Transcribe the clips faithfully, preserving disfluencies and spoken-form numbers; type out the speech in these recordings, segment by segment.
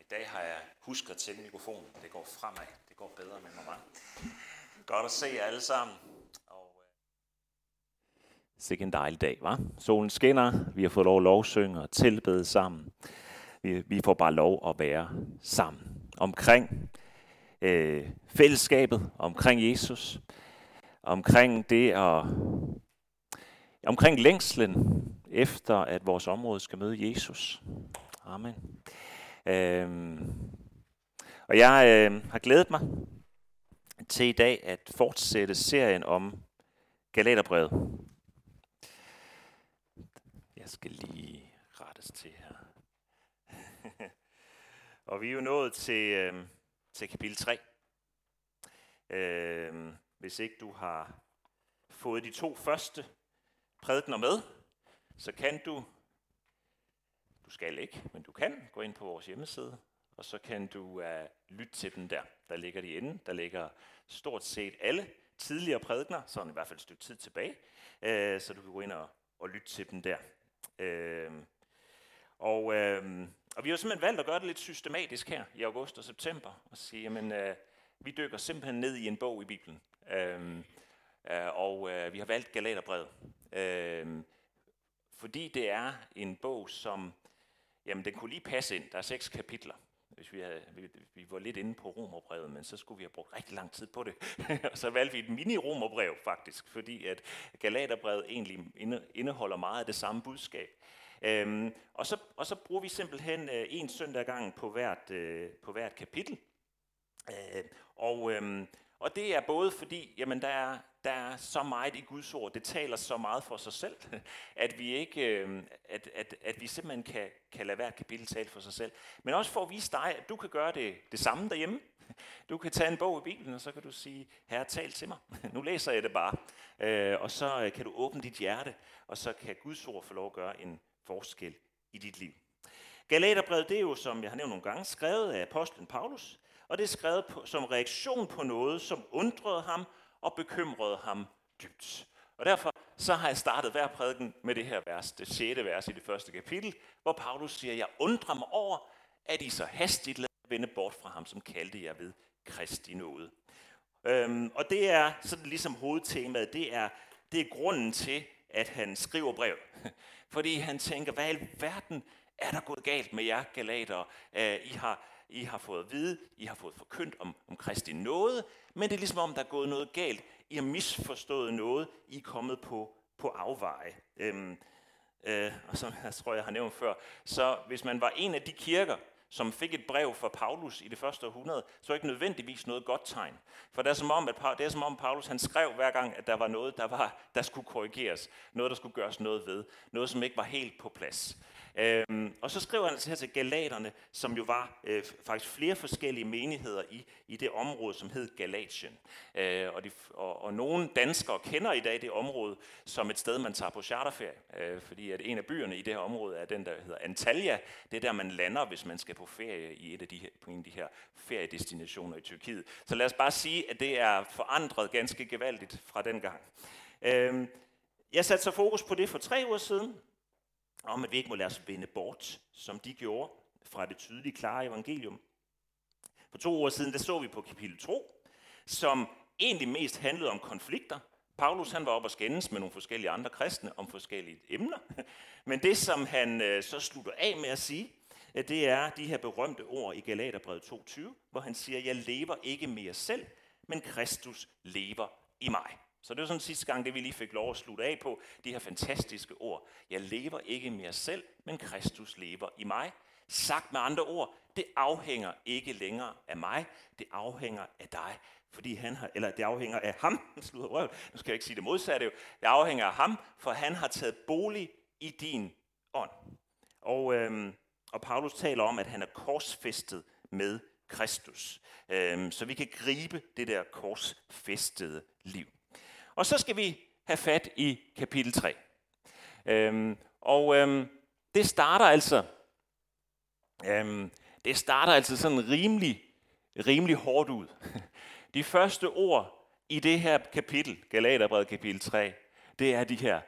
dag har jeg husket at tænde mikrofonen. Det går fremad. Det går bedre med mig. Godt at se jer alle sammen. Og, øh... Sikke en dejlig dag, hva'? Solen skinner. Vi har fået lov at lovsynge og tilbede sammen. Vi, vi får bare lov at være sammen. Omkring øh, fællesskabet, omkring Jesus, omkring det at... Omkring længslen efter, at vores område skal møde Jesus. Amen. Øhm, og jeg øh, har glædet mig til i dag at fortsætte serien om Galaterbrevet. Jeg skal lige rettes til her. Og vi er jo nået til, øh, til kapitel tre. Øh, hvis ikke du har fået de to første prædikener med, så kan du, du skal ikke, men du kan gå ind på vores hjemmeside, og så kan du uh, lytte til dem der. Der ligger de inde. Der ligger stort set alle tidligere prædikener, sådan i hvert fald et stykke tid tilbage, uh, så du kan gå ind og, og lytte til dem der. Uh, og, uh, og vi har simpelthen valgt at gøre det lidt systematisk her i august og september, og sige, jamen, uh, vi dykker simpelthen ned i en bog i Bibelen. Uh, uh, og uh, vi har valgt Galaterbrevet. Uh, fordi det er en bog, som jamen, den kunne lige passe ind. Der er seks kapitler. Hvis vi, havde, vi, vi var lidt inde på Romerbrevet, men så skulle vi have brugt rigtig lang tid på det. Og så valgte vi et mini-Romerbrev faktisk, fordi at Galaterbrevet egentlig indeholder meget af det samme budskab. Øhm, og, så, og så bruger vi simpelthen øh, en søndag ad gangen på hvert, øh, på hvert kapitel. Øh, og, øh, og det er både fordi, jamen der er, der er så meget i Guds ord, det taler så meget for sig selv, at vi ikke, øh, at, at, at vi simpelthen kan, kan lade hvert kapitel tale for sig selv. Men også for at vise dig, at du kan gøre det, det samme derhjemme. Du kan tage en bog i Bibelen, og så kan du sige, Herre, tal til mig. Nu læser jeg det bare. Øh, og så kan du åbne dit hjerte, og så kan Guds ord få lov at gøre en forskel i dit liv. Galaterbrevet, det er jo, som jeg har nævnt nogle gange, skrevet af apostlen Paulus, og det er skrevet på, som reaktion på noget, som undrede ham og bekymrede ham dybt. Og derfor så har jeg startet hver prædiken med det her vers, det sjette vers i det første kapitel, hvor Paulus siger, jeg undrer mig over, at I så hastigt lader vende bort fra ham, som kaldte jer ved Kristi nåde. Øhm, og det er sådan ligesom hovedtemaet, det er, det er grunden til, at han skriver brev. Fordi han tænker, hvad i verden er der gået galt med jer galatere? I har, I har fået at vide, I har fået forkyndt om, om Kristi nåde, men det er ligesom om, der er gået noget galt. I har misforstået noget, I er kommet på, på afveje. Øhm, øh, og som jeg tror, jeg har nævnt før, så hvis man var en af de kirker, som fik et brev fra Paulus i det første århundrede, så er ikke nødvendigvis noget godt tegn. For det er som om, at det er som om Paulus han skrev hver gang, at der var noget, der, var, der skulle korrigeres. Noget, der skulle gøres noget ved. Noget, som ikke var helt på plads. Øhm, og så skriver han altså her til galaterne, som jo var øh, faktisk flere forskellige menigheder i, i det område, som hed Galatien. Øh, og, de, og, og nogle danskere kender i dag det område som et sted, man tager på charterferie. Øh, fordi at en af byerne i det her område er den, der hedder Antalya. Det er der, man lander, hvis man skal på ferie i et af de her, på en af de her feriedestinationer i Tyrkiet. Så lad os bare sige, at det er forandret ganske gevaldigt fra den gang. Øh, jeg satte så fokus på det for tre uger siden, om at vi ikke må lade os vende bort, som de gjorde fra det tydelige, klare evangelium. For to uger siden, der så vi på kapitel to, som egentlig mest handlede om konflikter. Paulus han var oppe og skændes med nogle forskellige andre kristne om forskellige emner. Men det, som han øh, så slutter af med at sige, det er de her berømte ord i Galaterbrevet to tyve, hvor han siger, jeg lever ikke mere selv, men Kristus lever i mig. Så det var sådan sidste gang, det vi lige fik lov at slutte af på, de her fantastiske ord. Jeg lever ikke mere selv, men Kristus lever i mig. Sagt med andre ord, det afhænger ikke længere af mig, det afhænger af dig. Fordi han har, eller det afhænger af ham, nu skal jeg ikke sige det modsatte, det afhænger af ham, for han har taget bolig i din ånd. Og, øhm, og Paulus taler om, at han er korsfæstet med Kristus. Øhm, så vi kan gribe det der korsfæstede liv. Og så skal vi have fat i kapitel tre. Øhm, og øhm, det starter altså øhm, det starter altså sådan rimelig, rimelig hårdt ud. De første ord i det her kapitel, Galaterbrevet kapitel tre, det er de her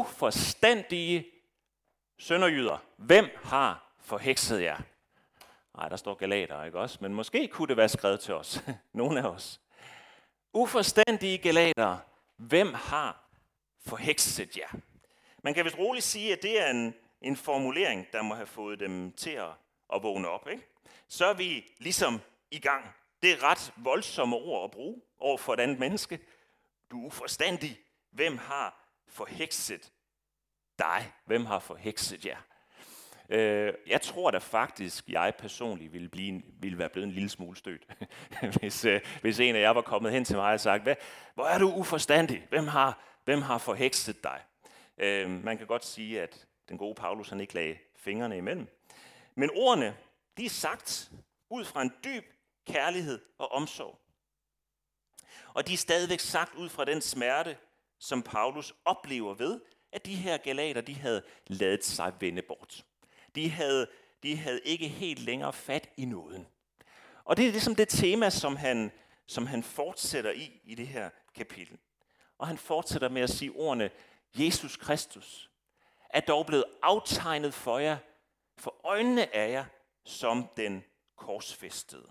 uforstandige sønderjyder. Hvem har forhekset jer? Nej, der står Galater, ikke også? Men måske kunne det være skrevet til os. Nogle af os. Uforstandige Galater, hvem har forhekset jer? Man kan vist roligt sige, at det er en, en formulering, der må have fået dem til at, at vågne op. Ikke? Så er vi ligesom i gang. Det er ret voldsomme ord at bruge over for et andet menneske. Du er uforstandig. Hvem har forhekset dig? Hvem har forhekset jer? Øh, jeg tror da faktisk, jeg personligt ville, blive, ville være blevet en lille smule stødt, hvis, øh, hvis en af jer var kommet hen til mig og sagt, Hvad, hvor er du uforstandig? Hvem har, hvem har forhekset dig? Øh, man kan godt sige, at den gode Paulus han ikke lagde fingrene imellem. Men ordene, de er sagt ud fra en dyb kærlighed og omsorg. Og de er stadigvæk sagt ud fra den smerte, som Paulus oplever ved, at de her galater, de havde ladet sig vende bort. De havde, de havde ikke helt længere fat i nåden. Og det er ligesom det tema, som han, som han fortsætter i, i det her kapitel. Og han fortsætter med at sige ordene, Jesus Kristus er dog blevet aftegnet for jer, for øjnene af jer, som den korsfæstede.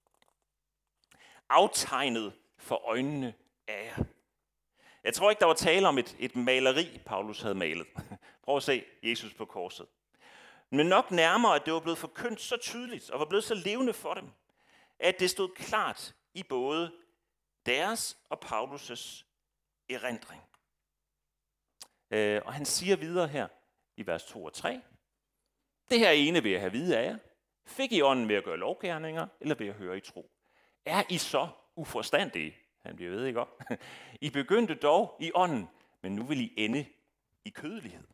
Aftegnet for øjnene af jer. Jeg tror ikke, der var tale om et, et maleri, Paulus havde malet. Prøv at se Jesus på korset. Men nok nærmere, at det var blevet forkyndt så tydeligt, og var blevet så levende for dem, at det stod klart i både deres og Paulus' erindring. Øh, og han siger videre her i vers to og tre, det her ene vil jeg have vide af jer. Fik I ånden ved at gøre lovgerninger, eller ved at høre i tro? Er I så uforstandige? Han bliver ved, ikke op? I begyndte dog i ånden, men nu vil I ende i kødelighed.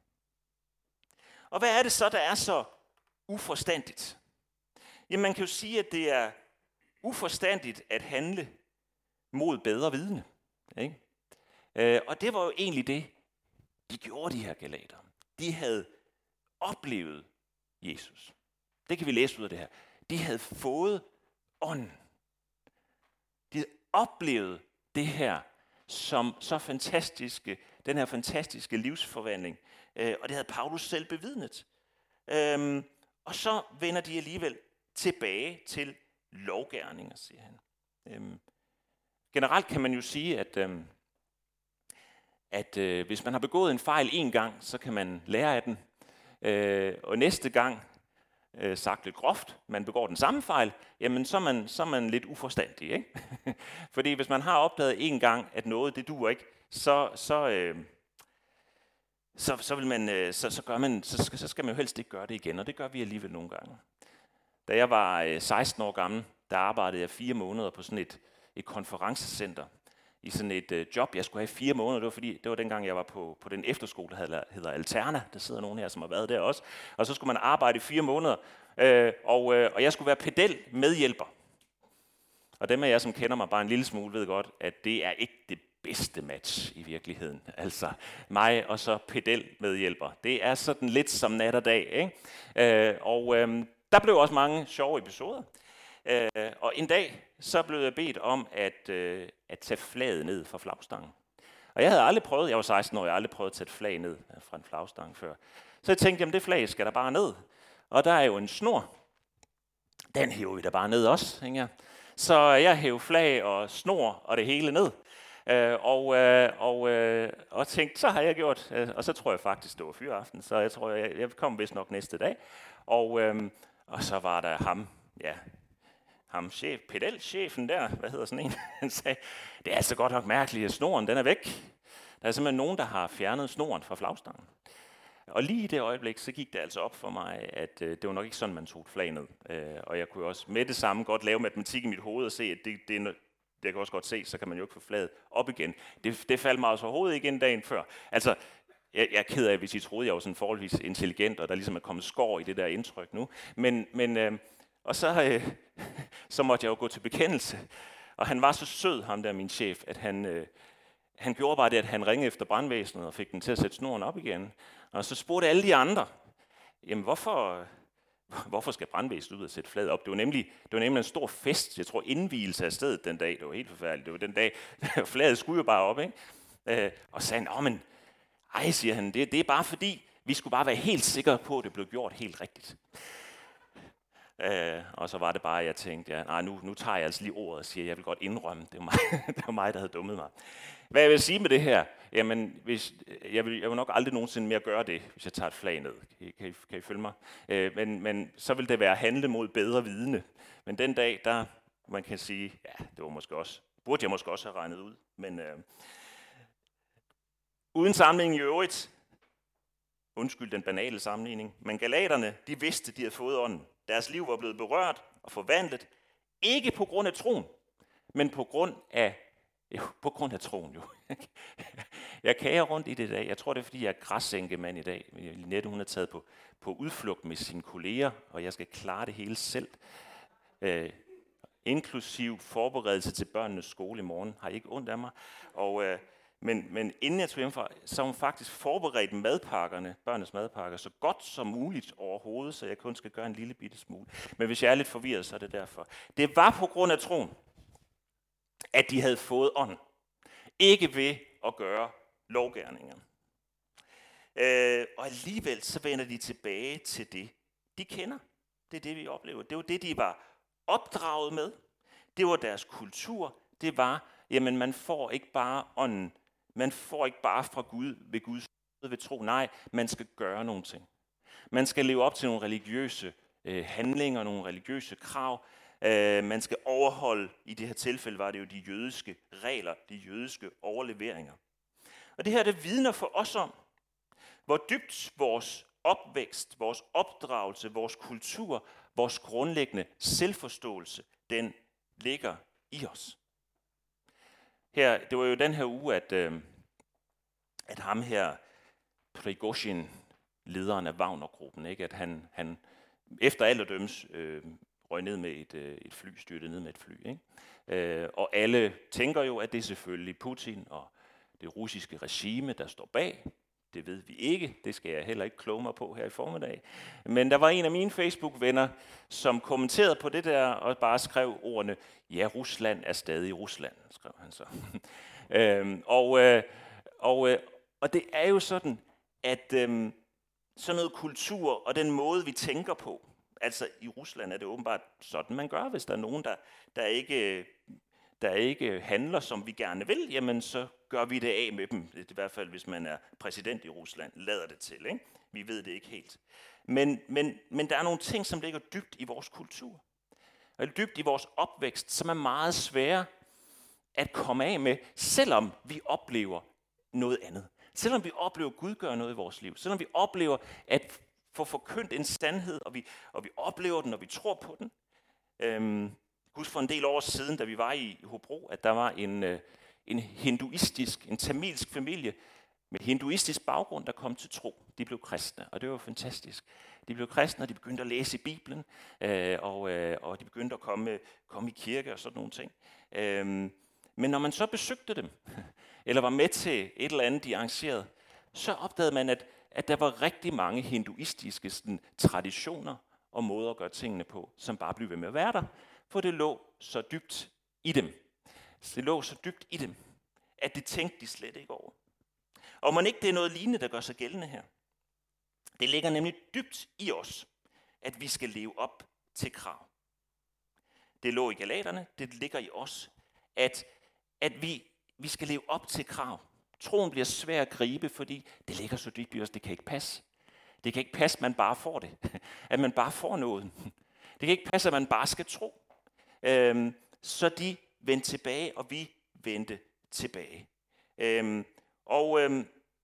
Og hvad er det så, der er så uforstandigt? Jamen man kan jo sige, at det er uforstandigt at handle mod bedre vidne. Ikke? Øh, og det var jo egentlig det, de gjorde, de her galater. De havde oplevet Jesus. Det kan vi læse ud af det her. De havde fået ånden. De havde oplevet det her som så fantastiske, den her fantastiske livsforvandling. Øh, og det havde Paulus selv bevidnet. Øhm, og så vender de alligevel tilbage til lovgerninger, siger han. Øhm, generelt kan man jo sige, at, øhm, at øh, hvis man har begået en fejl en gang, så kan man lære af den. Øh, og næste gang, øh, sagt lidt groft, man begår den samme fejl, jamen så er man, så er man lidt uforstandig. Ikke? Fordi hvis man har opdaget en gang, at noget det duer ikke, så, så, øh, så, så, vil man, så, så, gør man, så, skal, så skal man jo helst ikke gøre det igen, og det gør vi alligevel nogle gange. Da jeg var seksten år gammel, der arbejdede jeg fire måneder på sådan et, et konferencecenter, i sådan et øh, job, jeg skulle have fire måneder. Det var fordi, det var dengang, jeg var på, på den efterskole, der hedder Alterna. Der sidder nogen her, som har været der også. Og så skulle man arbejde i fire måneder, øh, og, øh, og jeg skulle være pedel medhjælper. Og dem af jer, som kender mig bare en lille smule, ved godt, at det er ikke det bedste match i virkeligheden. Altså mig og så pedel medhjælper. Det er sådan lidt som nat og dag. Ikke? Øh, og øh, der blev også mange sjove episoder. Øh, og en dag, så blev jeg bedt om at, øh, at tage flaget ned fra flagstangen. Og jeg havde aldrig prøvet, jeg var seksten år, jeg havde aldrig prøvet at tage et flag ned fra en flagstang før. Så jeg tænkte, jamen det flag skal der bare ned. Og der er jo en snor. Den hæver vi da bare ned også, ikke? Så jeg hævde flag og snor og det hele ned. Øh, og, øh, og, øh, og tænkte, så har jeg gjort. Øh, og så tror jeg faktisk, det var fyraften. Så jeg tror, jeg, jeg kom vist nok næste dag. Og, øh, og så var der ham, ja, ham chef, pedelchefen der, hvad hedder sådan en, han sagde, det er altså godt nok mærkeligt, at snoren den er væk. Der er simpelthen nogen, der har fjernet snoren fra flagstangen. Og lige i det øjeblik, så gik det altså op for mig, at øh, det var nok ikke sådan, man tog et flag ned. Øh, og jeg kunne også med det samme godt lave matematik i mit hoved og se, at det, det, det jeg kan også godt se, så kan man jo ikke få flaget op igen. Det, det faldt mig altså overhovedet ikke en dagen før. Altså, jeg, jeg er ked af, hvis I troede, jeg var sådan forholdsvis intelligent, og der ligesom er kommet skår i det der indtryk nu. Men, men øh, og så, øh, så måtte jeg jo gå til bekendelse. Og han var så sød, ham der, min chef, at han, øh, han gjorde bare det, at han ringede efter brandvæsenet og fik den til at sætte snoren op igen. Og så spurgte alle de andre, jamen hvorfor, hvorfor skal brandvæsenet ud og sætte flaget op? Det var, nemlig, det var nemlig en stor fest, jeg tror indvielse af stedet den dag. Det var helt forfærdeligt. Det var den dag, flaget skulle jo bare op, ikke? Øh, og sagde han, åh, men ej, siger han, det, det er bare fordi, vi skulle bare være helt sikre på, at det blev gjort helt rigtigt. Øh, og så var det bare, at jeg tænkte, ja, nej, nu, nu tager jeg altså lige ordet og siger, at jeg vil godt indrømme, det var mig, det var mig, der havde dummet mig. Hvad jeg vil sige med det her? Jamen, hvis, jeg, vil, jeg vil nok aldrig nogensinde mere gøre det, hvis jeg tager et flag ned. Kan I, kan I, kan I følge mig? Øh, men, men så vil det være handle mod bedre vidne. Men den dag, der man kan sige, ja, det var måske også, burde jeg måske også have regnet ud. Men øh, uden sammenligning i øvrigt, undskyld den banale sammenligning, men galaterne, de vidste, de havde fået ånden. Deres liv var blevet berørt og forvandlet, ikke på grund af troen, men på grund af, jo, på grund af troen jo. Jeg kager rundt i det i dag. Jeg tror, det er, fordi jeg er græssænkemand i dag. Linette, hun er taget på, på udflugt med sine kolleger, og jeg skal klare det hele selv. Øh, inklusiv forberedelse til børnenes skole i morgen. Har I ikke ondt af mig? Og, øh, men, men inden jeg tog hjem fra, så har hun faktisk forberedt madpakkerne, børnenes madpakker, så godt som muligt overhovedet, så jeg kun skal gøre en lille bitte smule. Men hvis jeg er lidt forvirret, så er det derfor. Det var på grund af troen, at de havde fået ånd. Ikke ved at gøre lovgerninger. Øh, og alligevel så vender de tilbage til det, de kender. Det er det, vi oplever. Det var det, de var opdraget med. Det var deres kultur. Det var, jamen man får ikke bare ånden. Man får ikke bare fra Gud ved Guds ved tro. Nej, man skal gøre nogle ting. Man skal leve op til nogle religiøse øh, handlinger, nogle religiøse krav. Øh, man skal overholde, i det her tilfælde var det jo de jødiske regler, de jødiske overleveringer. Og det her, det vidner for os om, hvor dybt vores opvækst, vores opdragelse, vores kultur, vores grundlæggende selvforståelse, den ligger i os. Her, det var jo den her uge, at, øh, at ham her, Prigozhin, lederen af Wagner-gruppen, ikke? At han, han efter alt at dømmes, øh, røg ned med et, øh, et fly, styrtede ned med et fly. Ikke? Øh, og alle tænker jo, at det er selvfølgelig Putin og det russiske regime, der står bag. Det ved vi ikke. Det skal jeg heller ikke kloge mig på her i formiddag. Men der var en af mine Facebook-venner, som kommenterede på det der og bare skrev ordene, ja, Rusland er stadig Rusland, skrev han så. øhm, og, øh, og, øh, og det er jo sådan, at øh, sådan noget kultur og den måde, vi tænker på, altså i Rusland er det åbenbart sådan, man gør, hvis der er nogen, der, der, ikke, der ikke handler, som vi gerne vil, jamen så gør vi det af med dem. Det er i hvert fald, hvis man er præsident i Rusland, lader det til. Ikke? Vi ved det ikke helt. Men, men, men der er nogle ting, som ligger dybt i vores kultur. Og dybt i vores opvækst, som er meget svære at komme af med, selvom vi oplever noget andet. Selvom vi oplever, at Gud gør noget i vores liv. Selvom vi oplever, at få forkyndt en sandhed, og vi, og vi oplever den, og vi tror på den. Øhm, husk for en del år siden, da vi var i Hobro, at der var en, øh, en hinduistisk, en tamilsk familie med hinduistisk baggrund, der kom til tro. De blev kristne, og det var fantastisk. De blev kristne, og de begyndte at læse i Bibelen, øh, og, øh, og de begyndte at komme, komme i kirke og sådan nogle ting. Øhm, men når man så besøgte dem, eller var med til et eller andet, de arrangerede, så opdagede man, at at der var rigtig mange hinduistiske sådan, traditioner og måder at gøre tingene på, som bare blev ved med at være der, for det lå så dybt i dem. Det lå så dybt i dem, at det tænkte de slet ikke over. Og man ikke det er noget lignende, der gør sig gældende her. Det ligger nemlig dybt i os, at vi skal leve op til krav. Det lå i Galaterne, det ligger i os, at, at vi, vi skal leve op til krav. Troen bliver svær at gribe, fordi det ligger så dybt i os, det kan ikke passe. Det kan ikke passe, at man bare får det. At man bare får noget. Det kan ikke passe, at man bare skal tro. Øhm, så de vendte tilbage, og vi vendte tilbage. Øhm, og øhm,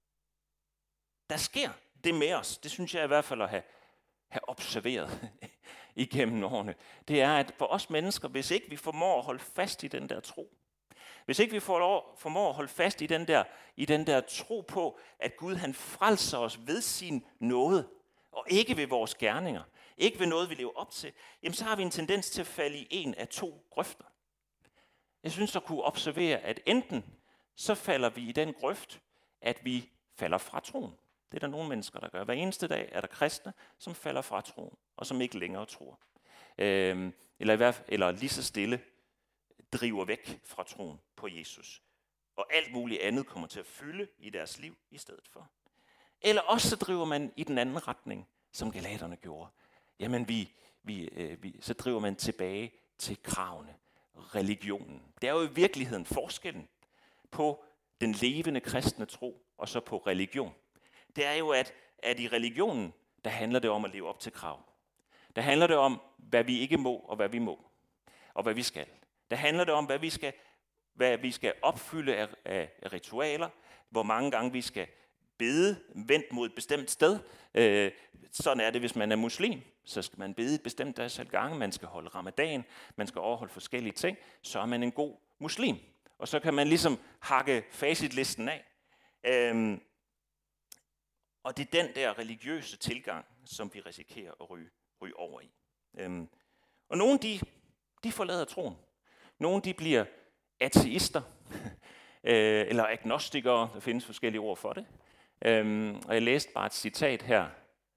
der sker det med os. Det synes jeg i hvert fald at have, have observeret igennem årene. Det er, at for os mennesker, hvis ikke vi formår at holde fast i den der tro, hvis ikke vi formår at holde fast i den der, i den der tro på, at Gud han frelser os ved sin nåde, og ikke ved vores gerninger, ikke ved noget, vi lever op til, jamen så har vi en tendens til at falde i en af to grøfter. Jeg synes at kunne observere, at enten så falder vi i den grøft, at vi falder fra troen. Det er der nogle mennesker, der gør. Hver eneste dag er der kristne, som falder fra troen, og som ikke længere tror. Øhm, eller, i hvert fald, eller lige så stille driver væk fra troen på Jesus. Og alt muligt andet kommer til at fylde i deres liv i stedet for. Eller også så driver man i den anden retning, som galaterne gjorde. jamen vi, vi, øh, vi, så driver man tilbage til kravene, religionen. Det er jo i virkeligheden forskellen på den levende kristne tro og så på religion. Det er jo, at, at i religionen, der handler det om at leve op til krav. Der handler det om, hvad vi ikke må og hvad vi må, og hvad vi skal. Der handler det om, hvad vi skal, hvad vi skal opfylde af, af, af ritualer, hvor mange gange vi skal bede vendt mod et bestemt sted. Øh, sådan er det, hvis man er muslim. Så skal man bede et bestemt antal gange, man skal holde ramadan, man skal overholde forskellige ting, så er man en god muslim. Og så kan man ligesom hakke facitlisten af. Øhm, og det er den der religiøse tilgang, som vi risikerer at ryge, ryge over i. Øhm, og nogle de, de forlader troen. Nogle de bliver ateister, øh, eller agnostikere, der findes forskellige ord for det. Øhm, og jeg læste bare et citat her,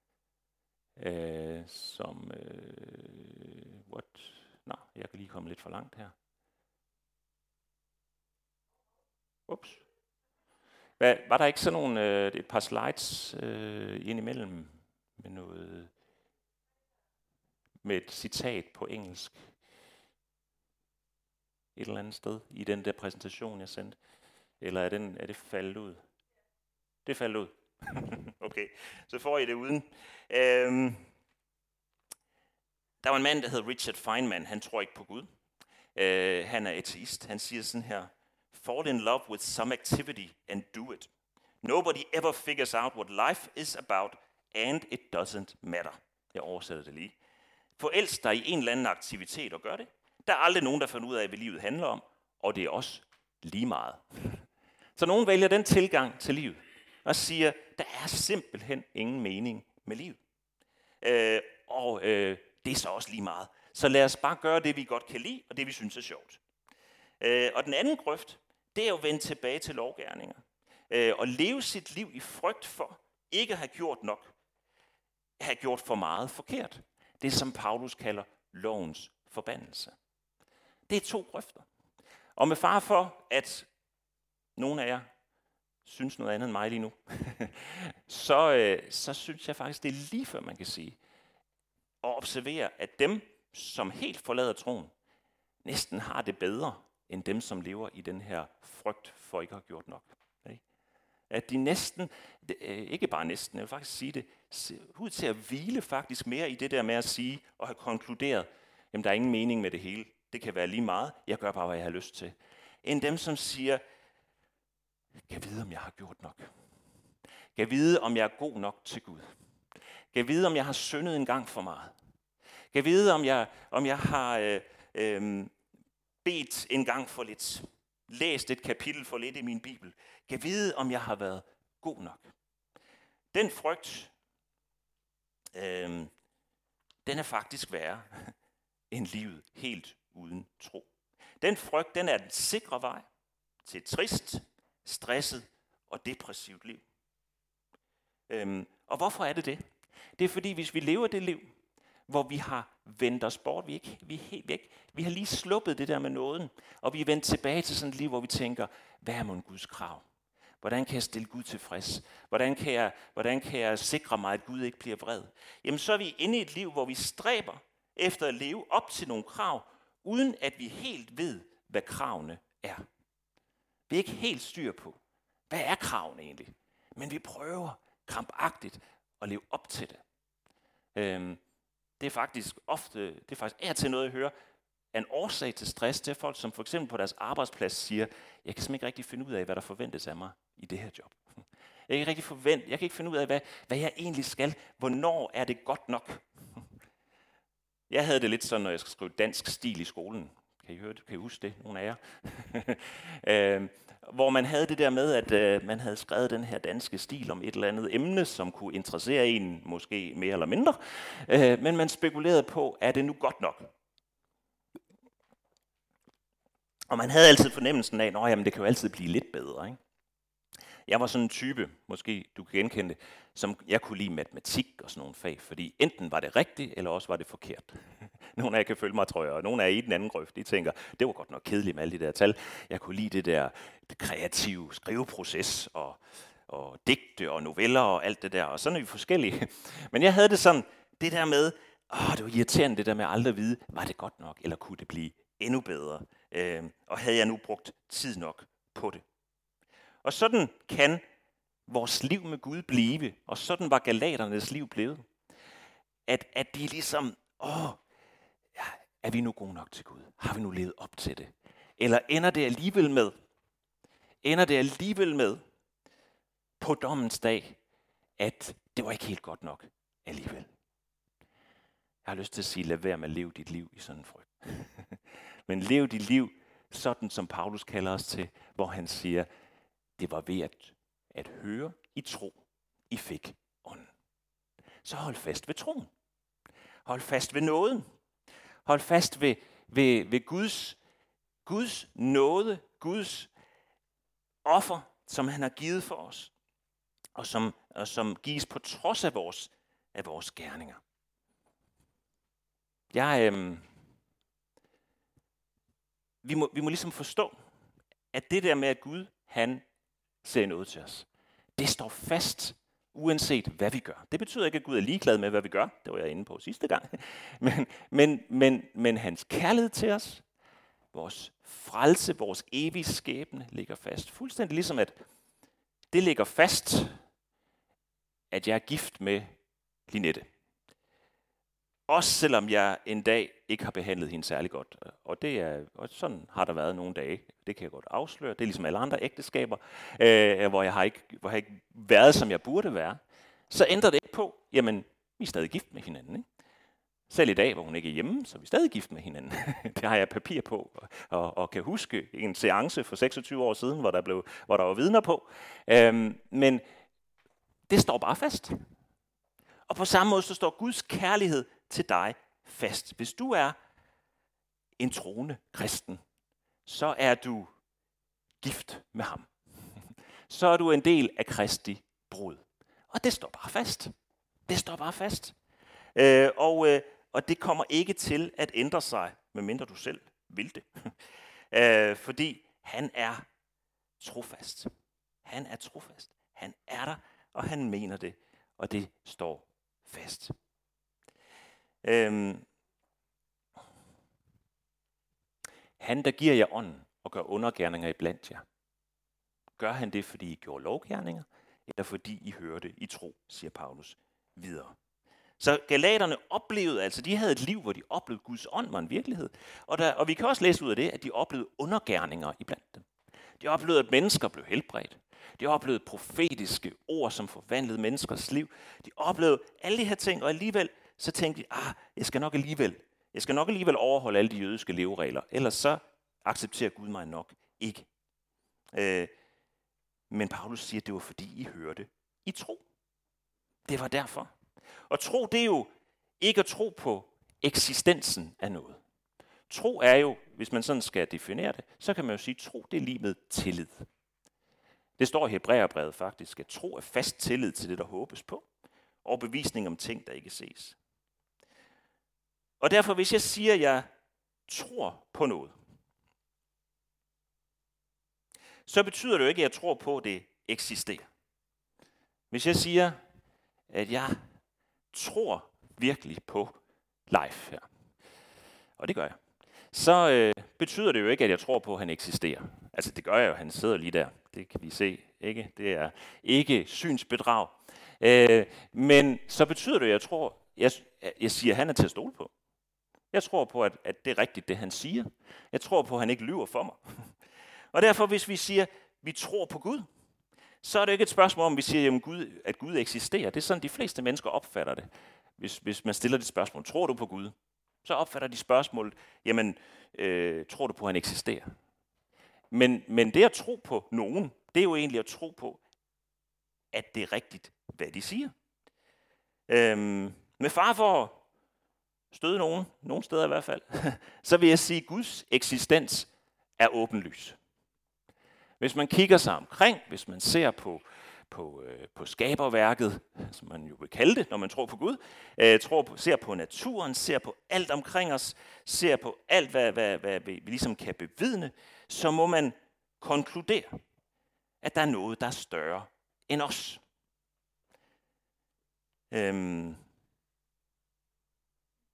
øh, som... Øh, what? Nå, jeg kan lige komme lidt for langt her. Ups. Hvad, var der ikke sådan nogle, øh, et par slides øh, indimellem med noget, med et citat på engelsk? Et eller andet sted i den der præsentation, jeg sendte? Eller er, den, er det faldet ud? Det faldt ud. Okay, så får I det uden. Øhm, der var en mand, der hed Richard Feynman. Han tror ikke på Gud. Øh, han er ateist. Han siger sådan her: fall in love with some activity and do it. Nobody ever figures out what life is about, and it doesn't matter. Jeg oversætter det lige. Forelsk dig i en eller anden aktivitet og gør det. Der er aldrig nogen, der finder ud af, hvad livet handler om, og det er også lige meget. Så nogen vælger den tilgang til livet og siger, der er simpelthen ingen mening med livet. Øh, og øh, det er så også lige meget. Så lad os bare gøre det, vi godt kan lide, og det, vi synes er sjovt. Øh, og den anden grøft, det er jo at vende tilbage til lovgerninger. Øh, og leve sit liv i frygt for ikke at have gjort nok. Have gjort for meget forkert. Det som Paulus kalder lovens forbandelse. Det er to grøfter. Og med fare for, at nogle af jer synes noget andet end mig lige nu, så, øh, så synes jeg faktisk, det er lige før man kan sige, og observere, at dem, som helt forlader troen, næsten har det bedre, end dem, som lever i den her frygt for ikke at have gjort nok. At de næsten, ikke bare næsten, jeg vil faktisk sige det, ser ud til at hvile faktisk mere i det der med at sige og have konkluderet, jamen der er ingen mening med det hele. Det kan være lige meget, jeg gør bare, hvad jeg har lyst til. End dem, som siger, kan vide, om jeg har gjort nok. Kan vide, om jeg er god nok til Gud. Kan vide, om jeg har syndet en gang for meget. Kan vide, om jeg, om jeg har øh, øh, bedt en gang for lidt. Læst et kapitel for lidt i min bibel. Kan vide, om jeg har været god nok. Den frygt, øh, den er faktisk værre end livet helt uden tro. Den frygt, den er den sikre vej til et trist, stresset og depressivt liv. Øhm, og hvorfor er det det? Det er fordi, hvis vi lever det liv, hvor vi har vendt os bort, vi er, ikke, vi er helt væk, vi har lige sluppet det der med nåden, og vi er vendt tilbage til sådan et liv, hvor vi tænker, hvad er mon Guds krav? Hvordan kan jeg stille Gud tilfreds? Hvordan kan jeg, hvordan kan jeg sikre mig, at Gud ikke bliver vred? Jamen så er vi inde i et liv, hvor vi stræber efter at leve op til nogle krav, uden at vi helt ved, hvad kravene er. Vi er ikke helt styr på, hvad er kravene egentlig? Men vi prøver krampagtigt at leve op til det. Øhm, det er faktisk ofte, det er faktisk er til noget at høre, en årsag til stress til folk, som for eksempel på deres arbejdsplads siger, jeg kan simpelthen ikke rigtig finde ud af, hvad der forventes af mig i det her job. Jeg kan ikke rigtig forvente, jeg kan ikke finde ud af, hvad, hvad jeg egentlig skal. Hvornår er det godt nok? Jeg havde det lidt sådan, når jeg skulle skrive dansk stil i skolen. Kan I høre det? Kan I huske det? Nogle af jer? øh, hvor man havde det der med, at øh, man havde skrevet den her danske stil om et eller andet emne, som kunne interessere en måske mere eller mindre. Øh, men man spekulerede på, er det nu godt nok? Og man havde altid fornemmelsen af, at det kan jo altid blive lidt bedre. Ikke? Jeg var sådan en type, måske du kan genkende det, som jeg kunne lide matematik og sådan nogle fag, fordi enten var det rigtigt, eller også var det forkert. Nogle af jer kan følge mig, tror jeg, og nogle af jer i den anden grøft, de tænker, det var godt nok kedeligt med alle de der tal. Jeg kunne lide det der det kreative skriveproces, og, og digte og noveller og alt det der, og sådan er vi forskellige. Men jeg havde det sådan, det der med Åh, det var irriterende det der med aldrig at vide, var det godt nok, eller kunne det blive endnu bedre? Øh, og havde jeg nu brugt tid nok på det? Og sådan kan vores liv med Gud blive, og sådan var galaternes liv blevet. At, at de ligesom, åh, ja, er vi nu gode nok til Gud? Har vi nu levet op til det? Eller ender det alligevel med, ender det alligevel med, på dommens dag, at det var ikke helt godt nok alligevel? Jeg har lyst til at sige, lad være med at leve dit liv i sådan en frygt. Men lev dit liv sådan, som Paulus kalder os til, hvor han siger, det var ved at, at høre i tro, I fik ånden. Så hold fast ved troen. Hold fast ved nåden. Hold fast ved, ved, ved Guds, Guds nåde, Guds offer, som han har givet for os, og som, og som gives på trods af vores, af vores gerninger. Jeg, øh, vi, må, vi må ligesom forstå, at det der med, at Gud, han ser noget til os, det står fast, uanset hvad vi gør. Det betyder ikke, at Gud er ligeglad med, hvad vi gør. Det var jeg inde på sidste gang. Men, men, men, men hans kærlighed til os, vores frelse, vores evige skæbne, ligger fast. Fuldstændig ligesom, at det ligger fast, at jeg er gift med Linette. Også selvom jeg en dag ikke har behandlet hende særlig godt. Og, det er, og sådan har der været nogle dage. Det kan jeg godt afsløre. Det er ligesom alle andre ægteskaber, øh, hvor, jeg har ikke, hvor jeg har ikke været, som jeg burde være. Så ændrer det ikke på, jamen, vi er stadig gift med hinanden. Ikke? Selv i dag, hvor hun ikke er hjemme, så er vi stadig gift med hinanden. Det har jeg papir på, og, og, og kan huske en seance for seksogtyve år siden, hvor der, blev, hvor der var vidner på. Øhm, men det står bare fast. Og på samme måde, så står Guds kærlighed til dig fast. Hvis du er en troende kristen, så er du gift med ham. Så er du en del af Kristi brud. Og det står bare fast. Det står bare fast. Øh, og, øh, og det kommer ikke til at ændre sig, medmindre du selv vil det. øh, fordi han er trofast. Han er trofast. Han er der, og han mener det. Og det står fast. Øhm. Han, der giver jer ånden og gør undergerninger iblandt jer. Gør han det, fordi I gjorde lovgerninger, eller fordi I hørte i tro, siger Paulus videre. Så galaterne oplevede, altså de havde et liv, hvor de oplevede Guds ånd var en virkelighed. Og, der, og vi kan også læse ud af det, at de oplevede undergerninger iblandt dem. De oplevede, at mennesker blev helbredt. De oplevede profetiske ord, som forvandlede menneskers liv. De oplevede alle de her ting, og alligevel så tænkte de, ah, jeg skal nok alligevel, jeg skal nok alligevel overholde alle de jødiske leveregler, ellers så accepterer Gud mig nok ikke. Øh, men Paulus siger, at det var fordi I hørte i tro. Det var derfor. Og tro, det er jo ikke at tro på eksistensen af noget. Tro er jo, hvis man sådan skal definere det, så kan man jo sige, at tro det er lige med tillid. Det står i Hebræerbrevet faktisk, at tro er fast tillid til det, der håbes på, og bevisning om ting, der ikke ses. Og derfor, hvis jeg siger, at jeg tror på noget, så betyder det jo ikke, at jeg tror på, at det eksisterer. Hvis jeg siger, at jeg tror virkelig på life her, og det gør jeg, så øh, betyder det jo ikke, at jeg tror på, at han eksisterer. Altså det gør jeg jo, han sidder lige der. Det kan vi se, ikke? Det er ikke synsbedrag. Øh, men så betyder det, at jeg tror, jeg, jeg siger, at han er til at stole på. Jeg tror på, at, at det er rigtigt, det han siger. Jeg tror på, at han ikke lyver for mig. Og derfor, hvis vi siger, at vi tror på Gud, så er det ikke et spørgsmål om, vi siger, at Gud, at Gud eksisterer. Det er sådan, de fleste mennesker opfatter det. Hvis, hvis man stiller det spørgsmål, tror du på Gud? Så opfatter de spørgsmålet, jamen, øh, tror du på, at han eksisterer? Men, men det at tro på nogen, det er jo egentlig at tro på, at det er rigtigt, hvad de siger. Øhm, med far for at støde nogen, nogle steder i hvert fald, så vil jeg sige, at Guds eksistens er åbenlys. Hvis man kigger sig omkring, hvis man ser på, på, øh, på skaberværket, som man jo vil kalde det, når man tror på Gud, øh, tror på, ser på naturen, ser på alt omkring os, ser på alt, hvad, hvad, hvad vi ligesom kan bevidne, så må man konkludere, at der er noget, der er større end os. Øhm.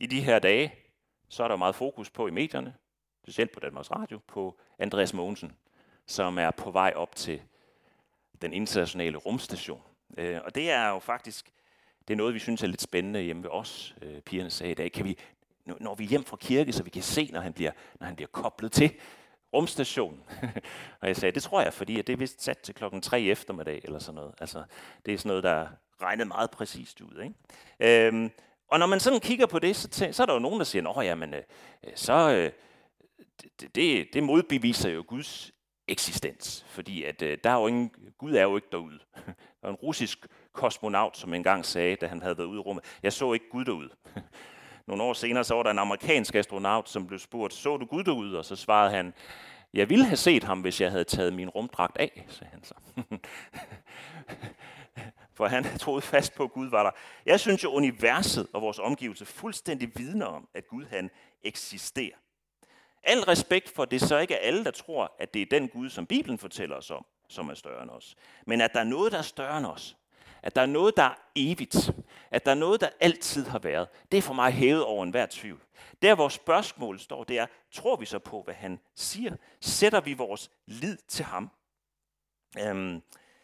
i de her dage, så er der meget fokus på i medierne, specielt på Danmarks Radio, på Andreas Mogensen, som er på vej op til den internationale rumstation. Øh, og det er jo faktisk det er noget, vi synes er lidt spændende hjemme ved os. Øh, pigerne sagde i dag, kan vi, når vi er hjem fra kirke, så vi kan se, når han bliver, når han bliver koblet til rumstationen. Og jeg sagde, det tror jeg, fordi det er vist sat til klokken tre eftermiddag eller sådan noget. Altså, det er sådan noget, der er regnet meget præcist ud. Ikke? Øhm, og når man sådan kigger på det, så, tæ- så er der jo nogen, der siger, nå jamen, øh, så øh, det, det, det modbeviser jo Guds eksistens. Fordi at, øh, der er jo ingen, Gud er jo ikke derude. Der var en russisk kosmonaut, som engang sagde, da han havde været ude i rummet, jeg så ikke Gud derude. Nogle år senere så var der en amerikansk astronaut, som blev spurgt, så du Gud derude? Og så svarede han, jeg ville have set ham, hvis jeg havde taget min rumdragt af, sagde han så. For han troede fast på, at Gud var der. Jeg synes jo, universet og vores omgivelser fuldstændig vidner om, at Gud han eksisterer. Al respekt for, det så ikke er alle, der tror, at det er den Gud, som Bibelen fortæller os om, som er større end os. Men at der er noget, der er større end os. At der er noget, der er evigt. At der er noget, der altid har været. Det er for mig hævet over enhver tvivl. Der, hvor spørgsmålet står, det er, tror vi så på, hvad han siger? Sætter vi vores lid til ham? Øhm,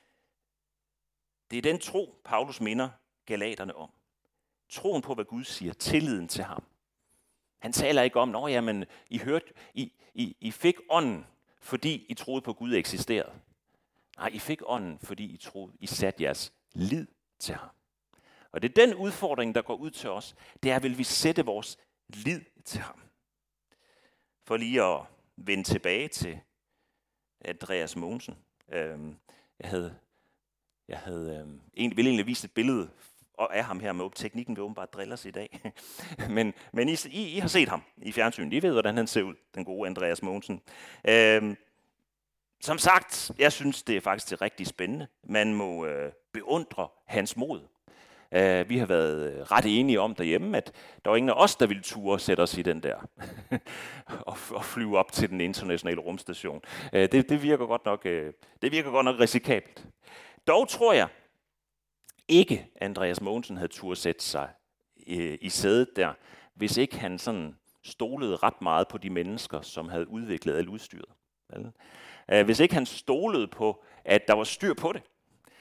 det er den tro, Paulus minder galaterne om. Troen på, hvad Gud siger. Tilliden til ham. Han taler ikke om, nå jamen, I, hørte, I, I, I fik ånden, fordi I troede på, at Gud eksisterede. Nej, I fik ånden, fordi I troede, I satte jeres lid til ham. Og det er den udfordring, der går ud til os. Det er, vil vi sætte vores lid til ham. For lige at vende tilbage til Andreas Mogensen. Øhm, jeg havde, jeg havde øhm, egentlig, ville egentlig vise et billede af ham her med teknikken, vil åbenbart drille os i dag. men men I, I, I har set ham i fjernsynet. I ved, hvordan han ser ud, den gode Andreas Mogensen. Øhm, Som sagt, jeg synes, det er faktisk det rigtig spændende. Man må øh, beundre hans mod. Uh, vi har været ret enige om derhjemme, at der var ingen af os, der ville ture sætte os i den der og, og flyve op til den internationale rumstation. Uh, det, det, virker godt nok, uh, det virker godt nok risikabelt. Dog tror jeg ikke, Andreas Mogensen havde turde sætte sig uh, i sædet der, hvis ikke han sådan stolede ret meget på de mennesker, som havde udviklet alt udstyret. Uh, hvis ikke han stolede på, at der var styr på det.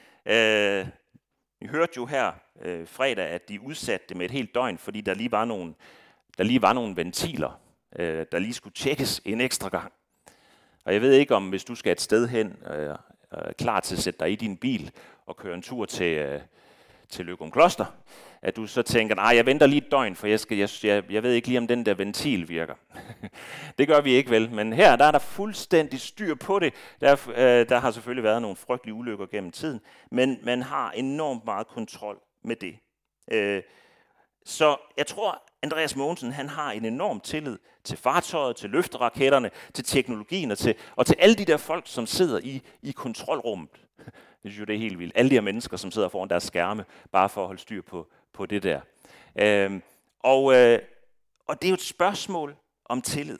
Uh, Vi hørte jo her øh, fredag, at de udsatte det med et helt døgn, fordi der lige var nogle, der lige var nogle ventiler, øh, der lige skulle tjekkes en ekstra gang. Og jeg ved ikke, om hvis du skal et sted hen, øh, øh, klar til at sætte dig i din bil og køre en tur til, øh, til Løgumkloster, at du så tænker, nej, jeg venter lige et døgn, for jeg, skal, jeg, jeg, jeg ved ikke lige, om den der ventil virker. Det gør vi ikke vel, men her der er der fuldstændig styr på det. Der, øh, der har selvfølgelig været nogle frygtelige ulykker gennem tiden, men man har enormt meget kontrol med det. Øh, så jeg tror, Andreas Mogensen han har en enorm tillid til fartøjet, til løfteraketterne, til teknologien og til, og til alle de der folk, som sidder i, i kontrolrummet. Jeg synes jo, det er helt vildt. Alle de her mennesker, som sidder foran deres skærme, bare for at holde styr på, på det der. Øhm, og, øh, og det er jo et spørgsmål om tillid.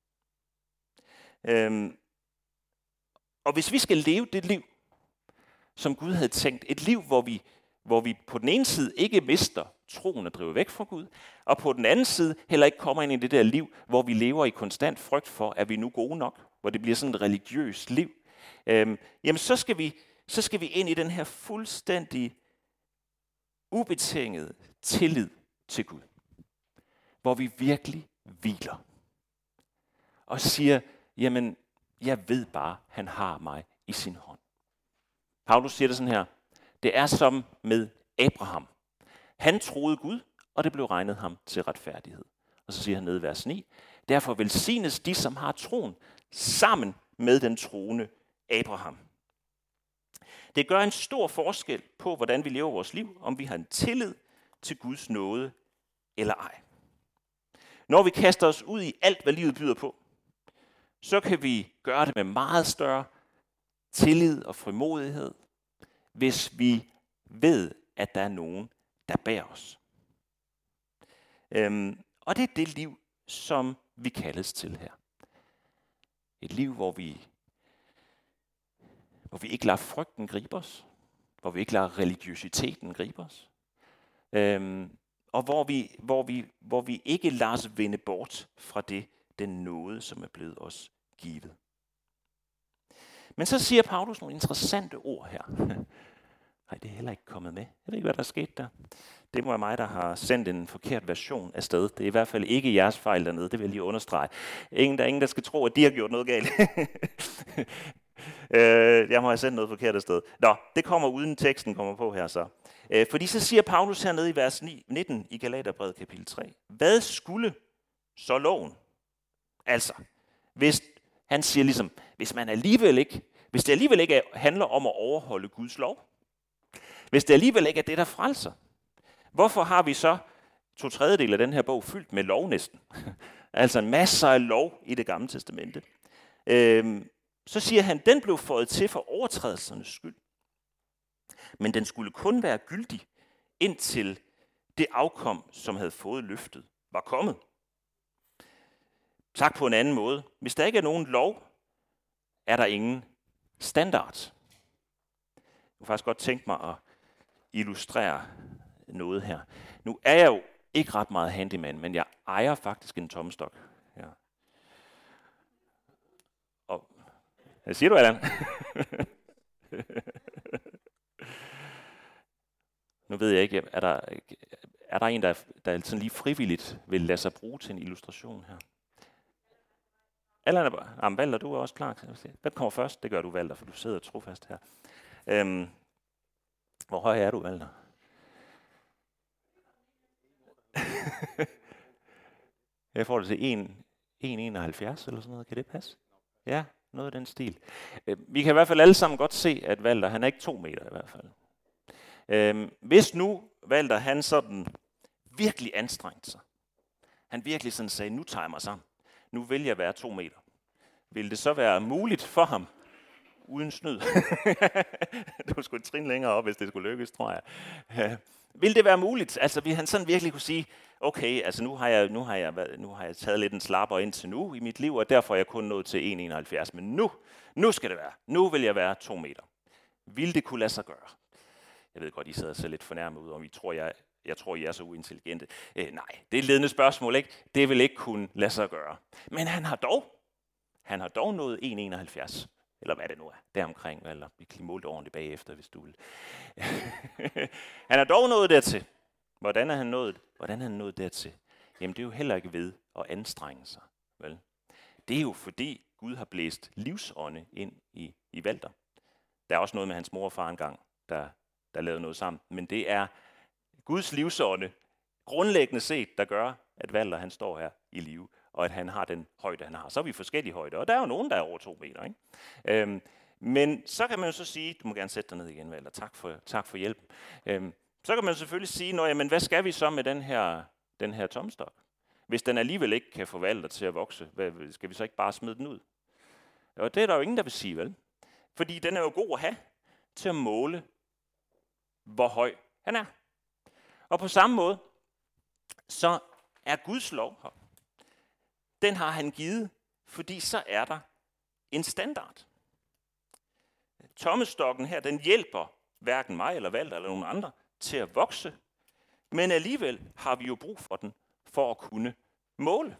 Øhm, og hvis vi skal leve det liv, som Gud havde tænkt, et liv, hvor vi, hvor vi på den ene side ikke mister troen og driver væk fra Gud, og på den anden side heller ikke kommer ind i det der liv, hvor vi lever i konstant frygt for, at vi er nu gode nok, hvor det bliver sådan et religiøst liv, øhm, jamen så skal vi så skal vi ind i den her fuldstændig ubetingede tillid til Gud. Hvor vi virkelig hviler. Og siger, jamen, jeg ved bare, han har mig i sin hånd. Paulus siger det sådan her, det er som med Abraham. Han troede Gud, og det blev regnet ham til retfærdighed. Og så siger han nede i vers ni, derfor velsignes de, som har troen, sammen med den troende Abraham. Det gør en stor forskel på, hvordan vi lever vores liv, om vi har en tillid til Guds nåde eller ej. Når vi kaster os ud i alt, hvad livet byder på, så kan vi gøre det med meget større tillid og frimodighed, hvis vi ved, at der er nogen, der bærer os. Øhm, og det er det liv, som vi kaldes til her. Et liv, hvor vi hvor vi ikke lader frygten gribe os, hvor vi ikke lader religiøsiteten gribe os, øhm, og hvor vi, hvor, vi, hvor vi ikke lader os vende bort fra det, den nåde, som er blevet os givet. Men så siger Paulus nogle interessante ord her. Nej, det er heller ikke kommet med. Jeg ved ikke, hvad der er sket der. Det må være mig, der har sendt en forkert version af sted. Det er i hvert fald ikke jeres fejl dernede, det vil jeg lige understrege. Ingen, der er ingen, der skal tro, at de har gjort noget galt. Jeg må have sendt noget forkert af sted. Nå, det kommer uden teksten kommer på her så. Fordi så siger Paulus hernede i vers nitten i Galaterbrevet kapitel tre. Hvad skulle så loven? Altså, hvis han siger ligesom, hvis man alligevel ikke, hvis det alligevel ikke handler om at overholde Guds lov, hvis det alligevel ikke er det, der frelser, hvorfor har vi så to tredjedel af den her bog fyldt med lov næsten? Altså masser af lov i Det Gamle Testamente. Øhm, så siger han, den blev føjet til for overtrædelsernes skyld. Men den skulle kun være gyldig, indtil det afkom, som havde fået løftet, var kommet. Sagt på en anden måde. Hvis der ikke er nogen lov, er der ingen standard. Jeg kunne faktisk godt tænke mig at illustrere noget her. Nu er jeg jo ikke ret meget handyman, men jeg ejer faktisk en tommestok. Ja. Og, hvad siger du, Allan? Nu ved jeg ikke, er der, er der en, der, der sådan lige frivilligt vil lade sig bruge til en illustration her? Allan er bare, jamen, Valter, du er også klar. Hvem kommer først? Det gør du, Valter, for du sidder trofast her. Øhm, hvor høj er du, Valter? Jeg får det til en komma enoghalvfjerds eller sådan noget. Kan det passe? Ja, noget af den stil. Vi kan i hvert fald alle sammen godt se, at Valter, han er ikke to meter i hvert fald. Øhm, hvis nu Valter, han sådan virkelig anstrengte sig, han virkelig sådan sagde, nu tager jeg mig sammen, nu vil jeg være to meter. Vil det så være muligt for ham, uden snyd? Du skulle et trin længere op, hvis det skulle lykkes, tror jeg. Øh, vil det være muligt? Altså, vil han sådan virkelig kunne sige, okay, altså nu har jeg, nu har jeg, nu har jeg taget lidt en slapper indtil nu i mit liv, og derfor er jeg kun nået til en komma enoghalvfjerds, men nu, nu skal det være. Nu vil jeg være to meter. Vil det kunne lade sig gøre? Jeg ved godt, I sidder så lidt fornærmet ud, om I tror, jeg, jeg tror, I er så uintelligente. Øh, nej, det er et ledende spørgsmål, ikke? Det vil ikke kunne lade sig gøre. Men han har dog, han har dog nået en komma enoghalvfjerds. Eller hvad det nu er, deromkring, eller vi kan måle det ordentligt bagefter, hvis du vil. Han er dog nået dertil. Hvordan er han nået? Hvordan er han nået dertil? Jamen, det er jo heller ikke ved at anstrenge sig. Vel? Det er jo fordi, Gud har blæst livsånde ind i, i Valter. Der er også noget med hans mor og far engang, der, der lavede noget sammen. Men det er Guds livsånde, grundlæggende set, der gør, at Valter han står her i live, og at han har den højde, han har. Så er vi forskellige højder, og der er jo nogen, der er over to meter. Ikke? Øhm, men så kan man jo så sige, du må gerne sætte dig ned igen, Valter, tak for, tak for hjælpen. Øhm, så kan man selvfølgelig sige, nå, jamen, hvad skal vi så med den her, den her tommestok? Hvis den alligevel ikke kan få Valter til at vokse, hvad, skal vi så ikke bare smide den ud? Og det er der jo ingen, der vil sige, vel? Fordi den er jo god at have til at måle, hvor høj han er. Og på samme måde, så er Guds lov her. Den har han givet, fordi så er der en standard. Tommestokken her, den hjælper hverken mig eller Valter eller nogen andre til at vokse, men alligevel har vi jo brug for den for at kunne måle.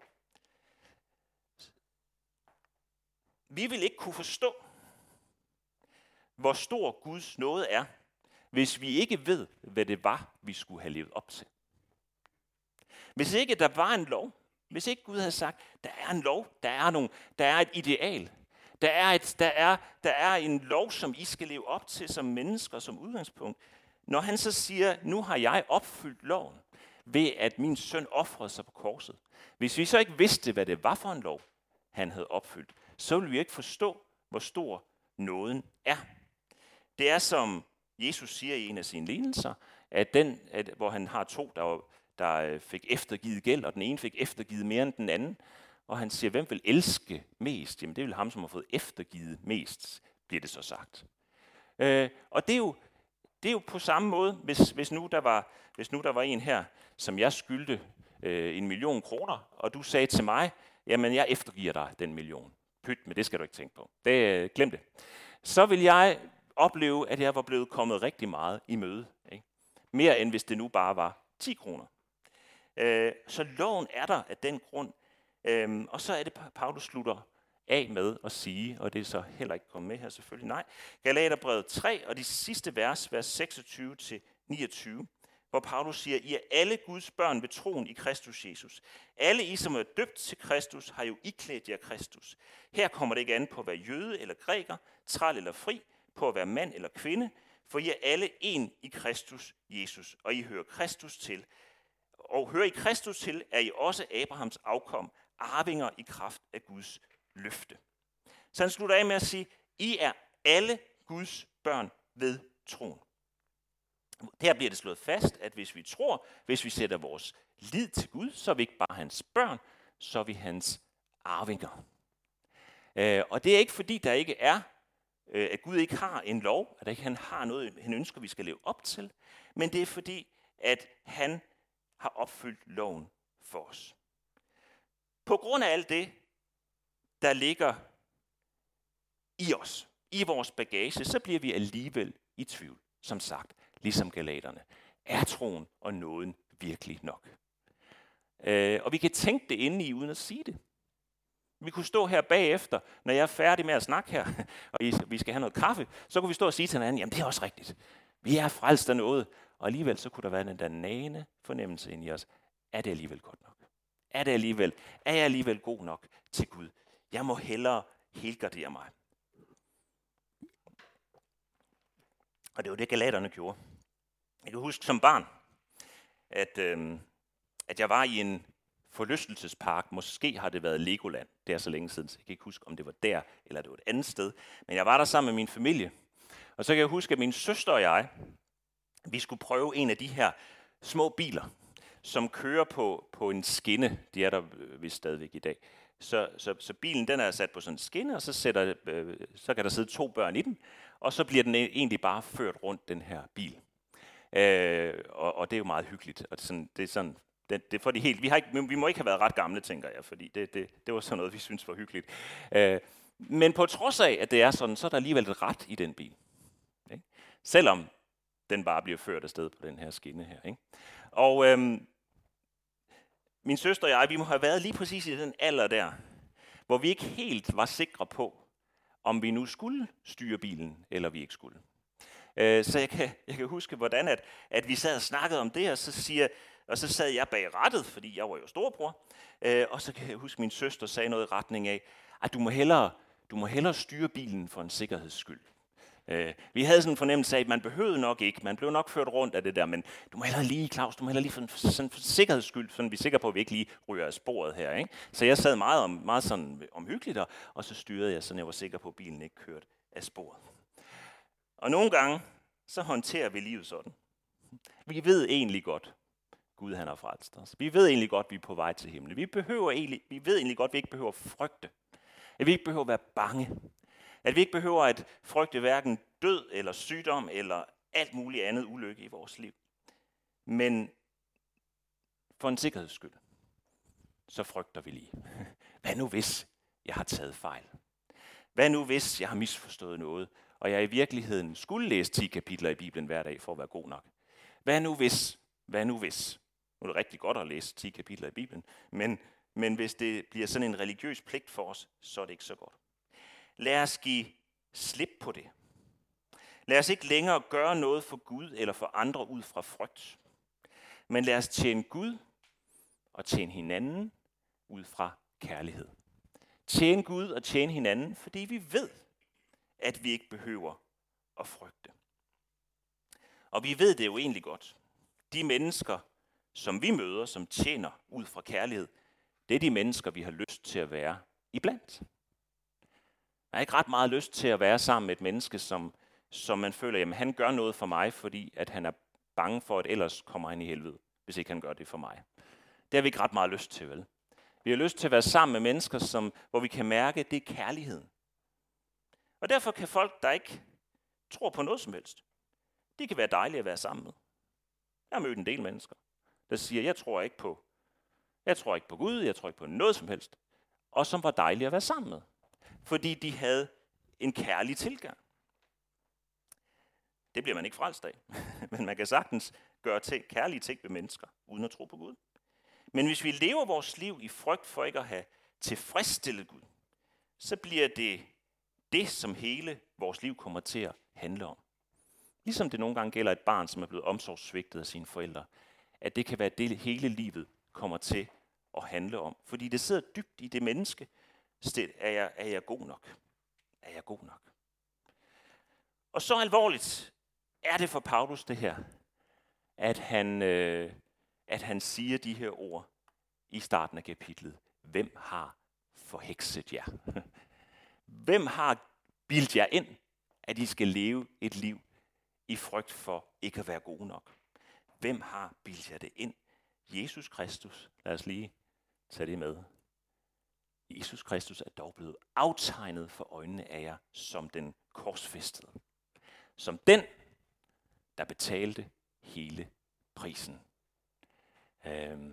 Vi vil ikke kunne forstå, hvor stor Guds nåde er, hvis vi ikke ved, hvad det var, vi skulle have levet op til. Hvis ikke der var en lov, hvis ikke Gud havde sagt, der er en lov, der er, nogle, der er et ideal, der er, et, der, er, der er en lov, som I skal leve op til som mennesker, som udgangspunkt. Når han så siger, nu har jeg opfyldt loven, ved at min søn ofrede sig på korset. Hvis vi så ikke vidste, hvad det var for en lov, han havde opfyldt, så ville vi ikke forstå, hvor stor nåden er. Det er som Jesus siger i en af sine lignelser, at den, at, hvor han har to, der, var, der fik eftergivet gæld, og den ene fik eftergivet mere end den anden. Og han siger, hvem vil elske mest? Jamen det vil ham, som har fået eftergivet mest, bliver det så sagt. Øh, og det er, jo, det er jo på samme måde, hvis, hvis, nu der var, hvis nu der var en her, som jeg skyldte øh, en million kroner, og du sagde til mig, jamen jeg eftergiver dig den million. Pyt, men det skal du ikke tænke på. Det, øh, glem det. Så vil jeg opleve, at jeg var blevet kommet rigtig meget i møde. Ikke? Mere end hvis det nu bare var ti kroner. Øh, så loven er der af den grund. Øh, og så er det, Paulus slutter af med at sige, og det er så heller ikke kommet med her selvfølgelig, nej. Galaterbrevet tre og de sidste vers, vers seksogtyve til niogtyve, hvor Paulus siger, I er alle Guds børn ved troen i Kristus Jesus. Alle I, som er døbt til Kristus, har jo iklædt jer Kristus. Her kommer det ikke an på at være jøde eller græker, træl eller fri, på at være mand eller kvinde, for I er alle en i Kristus Jesus, og I hører Kristus til. Og hører I Kristus til, er I også Abrahams afkom, arvinger i kraft af Guds løfte. Så han slutter af med at sige, I er alle Guds børn ved troen. Her bliver det slået fast, at hvis vi tror, hvis vi sætter vores lid til Gud, så er vi ikke bare hans børn, så er vi hans arvinger. Øh, og det er ikke fordi, der ikke er, øh, at Gud ikke har en lov, at ikke han har noget, han ønsker, vi skal leve op til, men det er fordi, at han har opfyldt loven for os. På grund af alt det, der ligger i os, i vores bagage, så bliver vi alligevel i tvivl, som sagt, ligesom galaterne. Er troen og nåden virkelig nok? Øh, og vi kan tænke det inde i, uden at sige det. Vi kunne stå her bagefter, når jeg er færdig med at snakke her, og vi skal have noget kaffe, så kunne vi stå og sige til hinanden, jamen det er også rigtigt. Vi er frelst af noget, og alligevel så kunne der være den der nagende fornemmelse inde i os. Er det alligevel godt nok? Er det alligevel, er jeg alligevel god nok til Gud? Jeg må hellere helgardere mig. Og det var det, galaterne gjorde. Jeg kan huske som barn, at, øh, at jeg var i en forlystelsespark. Måske har det været Legoland. Det er så længe siden, så jeg kan ikke huske, om det var der, eller det var et andet sted. Men jeg var der sammen med min familie. Og så kan jeg huske, at min søster og jeg, vi skulle prøve en af de her små biler, som kører på, på en skinne. De er der vist stadigvæk i dag. Så, så, så bilen den er sat på sådan en skinne, og så, sætter, øh, så kan der sidde to børn i den, og så bliver den egentlig bare ført rundt, den her bil. Øh, og, og det er jo meget hyggeligt. Og det er sådan, det er sådan, det, det for de helt, vi, har ikke, vi må ikke have været ret gamle, tænker jeg, fordi det, det, det var sådan noget, vi synes var hyggeligt. Øh, men på trods af, at det er sådan, så er der alligevel et ret i den bil. Ikke? Selvom den bare bliver ført afsted på den her skinne her. Ikke? Og øhm, min søster og jeg, vi må have været lige præcis i den alder der, hvor vi ikke helt var sikre på, om vi nu skulle styre bilen, eller vi ikke skulle. Øh, så jeg kan, jeg kan huske, hvordan at, at vi sad og snakkede om det, og så, siger, og så sad jeg bag rattet, fordi jeg var jo storebror, øh, og så kan jeg huske, at min søster sagde noget i retning af, at du må hellere, du må hellere styre bilen for en sikkerheds skyld. Øh, vi havde sådan en fornemmelse af, at man behøvede nok ikke, man blev nok ført rundt af det der, men du må hellere lige, Claus, du må hellere lige for, sådan, for sikkerheds skyld, så vi er sikre på, at vi ikke lige ryger af sporet her. Ikke? Så jeg sad meget, om, meget sådan omhyggeligt, og, og så styrede jeg, så jeg var sikker på, at bilen ikke kørte af sporet. Og nogle gange, så håndterer vi livet sådan. Vi ved egentlig godt, Gud han har frelst os. Vi ved egentlig godt, vi er på vej til himlen. Vi, behøver egentlig, vi ved egentlig godt, vi ikke behøver at frygte. At vi ikke behøver at være bange. At vi ikke behøver at frygte hverken død eller sygdom eller alt muligt andet ulykke i vores liv. Men for en sikkerheds skyld, så frygter vi lige. Hvad nu hvis jeg har taget fejl? Hvad nu hvis jeg har misforstået noget, og jeg i virkeligheden skulle læse ti kapitler i Bibelen hver dag for at være god nok? Hvad nu hvis? Hvad nu hvis? Nu er det rigtig godt at læse ti kapitler i Bibelen, men, men hvis det bliver sådan en religiøs pligt for os, så er det ikke så godt. Lad os give slip på det. Lad os ikke længere gøre noget for Gud eller for andre ud fra frygt. Men lad os tjene Gud og tjene hinanden ud fra kærlighed. Tjene Gud og tjene hinanden, fordi vi ved, at vi ikke behøver at frygte. Og vi ved det jo egentlig godt. De mennesker, som vi møder, som tjener ud fra kærlighed, det er de mennesker, vi har lyst til at være iblandt. Jeg har ikke ret meget lyst til at være sammen med et menneske, som, som man føler, jamen han gør noget for mig, fordi at han er bange for, at ellers kommer han i helvede, hvis ikke han gør det for mig. Det har vi ikke ret meget lyst til, vel? Vi har lyst til at være sammen med mennesker, som, hvor vi kan mærke, at det er kærligheden. Og derfor kan folk, der ikke tror på noget som helst, de kan være dejlige at være sammen med. Jeg har mødt en del mennesker, der siger, jeg tror ikke på, jeg tror ikke på Gud, jeg tror ikke på noget som helst, og som var dejlige at være sammen med. Fordi de havde en kærlig tilgang. Det bliver man ikke frelst af, men man kan sagtens gøre ting, kærlige ting ved mennesker, uden at tro på Gud. Men hvis vi lever vores liv i frygt for ikke at have tilfredsstillet Gud, så bliver det det, som hele vores liv kommer til at handle om. Ligesom det nogle gange gælder et barn, som er blevet omsorgssvigtet af sine forældre, at det kan være det, hele livet kommer til at handle om. Fordi det sidder dybt i det menneske. Er jeg, er jeg god nok? Er jeg god nok? Og så alvorligt er det for Paulus det her, at han, øh, at han siger de her ord i starten af kapitlet. Hvem har forhekset jer? Hvem har bildt jer ind, at I skal leve et liv i frygt for ikke at være gode nok? Hvem har bildt jer det ind? Jesus Kristus. Lad os lige tage det med. Jesus Kristus er dog blevet aftegnet for øjnene af jer som den korsfæstede. Som den, der betalte hele prisen. Øhm.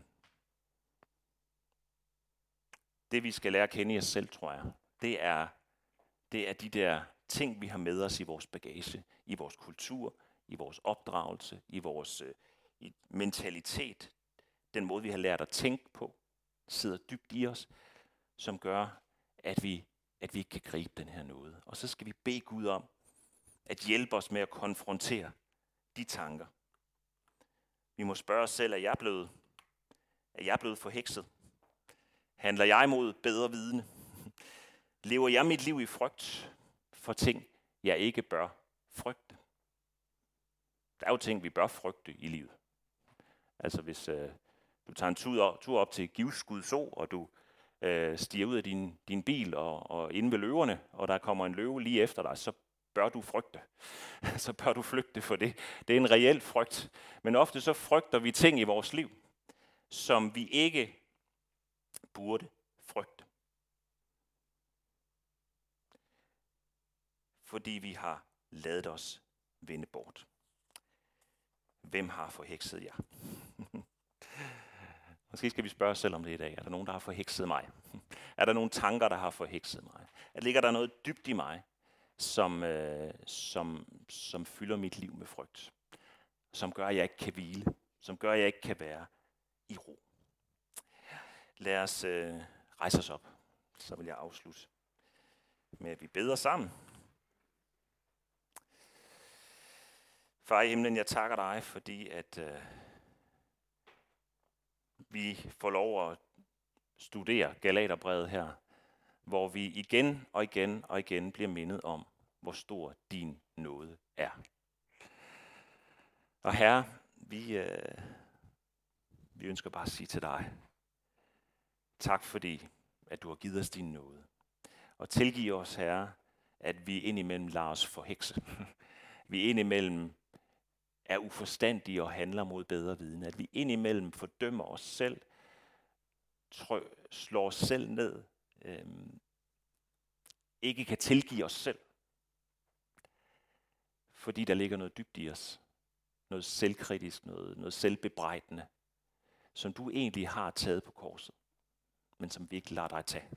Det vi skal lære at kende i os selv, tror jeg, det er, det er de der ting, vi har med os i vores bagage, i vores kultur, i vores opdragelse, i vores øh, i mentalitet. Den måde, vi har lært at tænke på, sidder dybt i os, som gør, at vi, at vi ikke kan gribe den her nåde. Og så skal vi bede Gud om at hjælpe os med at konfrontere de tanker. Vi må spørge os selv, er jeg blevet, er jeg blevet forhekset? Handler jeg mod bedre vidne? Lever jeg mit liv i frygt for ting, jeg ikke bør frygte? Der er jo ting, vi bør frygte i livet. Altså hvis øh, du tager en tur, tur op til Givskud Zoo, og du øh, stiger ud af din, din bil og, og inde ved løverne, og der kommer en løve lige efter dig, så bør du frygte. Så bør du flygte for det. Det er en reel frygt. Men ofte så frygter vi ting i vores liv, som vi ikke burde frygte. Fordi vi har ladet os vende bort. Hvem har forhekset jer? Måske skal vi spørge os selv om det i dag. Er der nogen, der har forhekset mig? Er der nogle tanker, der har forhekset mig? Er ligger der noget dybt i mig, som, øh, som, som fylder mit liv med frygt? Som gør, at jeg ikke kan hvile? Som gør, at jeg ikke kan være i ro? Lad os øh, rejse os op. Så vil jeg afslutte med, at vi beder sammen. Far i himlen, jeg takker dig, fordi at øh, vi får lov at studere Galaterbrevet her, hvor vi igen og igen og igen bliver mindet om, hvor stor din nåde er. Og Herre, vi, øh, vi ønsker bare at sige til dig, tak fordi, at du har givet os din nåde. Og tilgiv os, Herre, at vi indimellem lader os forhekse. Vi indimellem er uforstandige og handler mod bedre viden. At vi indimellem fordømmer os selv, trø, slår os selv ned, øhm, ikke kan tilgive os selv. Fordi der ligger noget dybt i os. Noget selvkritisk, noget, noget selvbebrejdende, som du egentlig har taget på korset, men som vi ikke lader dig tage.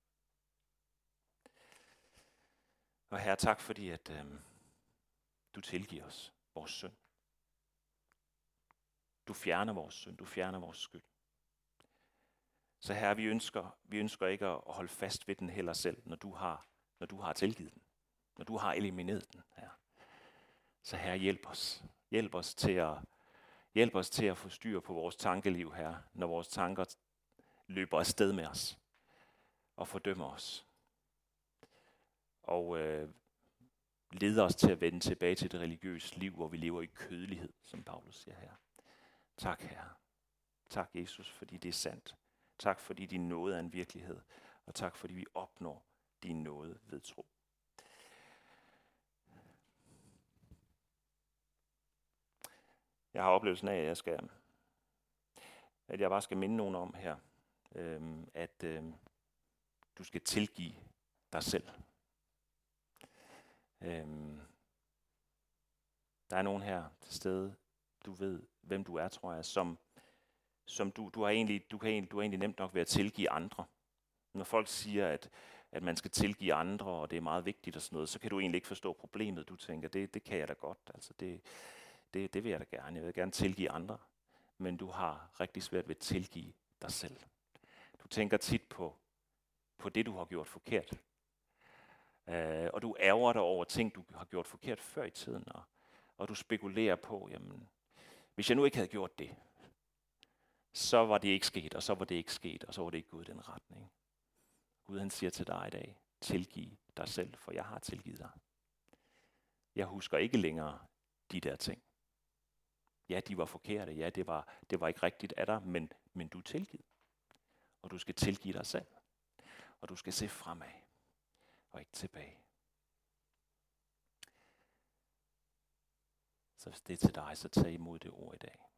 Og Herre, tak fordi, at øhm, du tilgiver os vores synd. Du fjerner vores synd, du fjerner vores skyld. Så Herre, vi ønsker, vi ønsker ikke at holde fast ved den heller selv, når du har, når du har tilgivet den. Når du har elimineret den, Herre. Så Herre, hjælp os. Hjælp os til at, hjælp os til at få styr på vores tankeliv, Herre, når vores tanker løber afsted med os og fordømmer os. Og øh, leder os til at vende tilbage til det religiøse liv, hvor vi lever i kødelighed, som Paulus siger her. Tak, Herre. Tak, Jesus, fordi det er sandt. Tak, fordi din nåde er en virkelighed. Og tak, fordi vi opnår din nåde ved tro. Jeg har oplevelsen af, at jeg, skal, at jeg bare skal minde nogen om her, øhm, at øhm, du skal tilgive dig selv. Øhm, der er nogen her til stede, du ved, hvem du er, tror jeg, som, som du, du, har egentlig, du, kan egentlig, du har egentlig nemt nok ved at tilgive andre. Når folk siger, at, at man skal tilgive andre, og det er meget vigtigt og sådan noget, så kan du egentlig ikke forstå problemet. Du tænker, det, det kan jeg da godt. Altså det, det, det vil jeg da gerne. Jeg vil gerne tilgive andre. Men du har rigtig svært ved at tilgive dig selv. Du tænker tit på, på det, du har gjort forkert. Uh, og du ærger dig over ting, du har gjort forkert før i tiden. Og, og du spekulerer på, jamen, hvis jeg nu ikke havde gjort det, så var det ikke sket, og så var det ikke sket, og så var det ikke gået i den retning. Gud han siger til dig i dag, tilgiv dig selv, for jeg har tilgivet dig. Jeg husker ikke længere de der ting. Ja, de var forkerte. Ja, det var, det var ikke rigtigt af dig, men, men du er tilgivet. Og du skal tilgive dig selv. Og du skal se fremad, og ikke tilbage. Så hvis det er til dig, så tag imod det ord i dag.